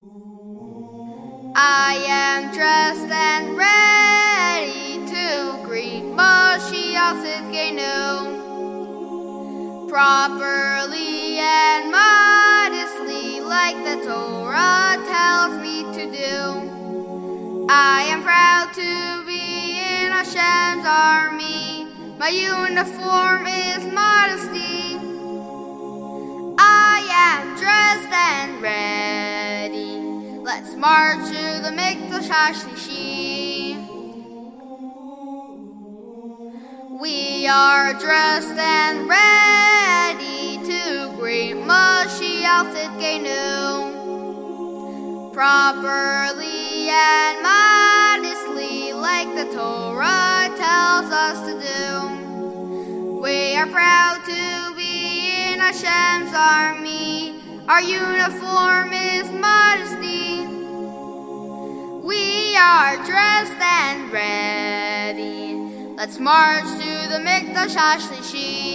I am dressed and ready to greet Mashiach Tzidkenu, properly and modestly, like the Torah tells me to do. I am proud to be in Hashem's army. My uniform is modesty. I am dressed and ready. Let's march to the Mikdash HaShlishi. We are dressed and ready to greet Mashiach Tzidkenu, properly and modestly, like the Torah tells us to do. We are proud to be in Hashem's army. Our uniform is modesty. We are dressed and ready. Let's march to the Mikdash HaShlishi.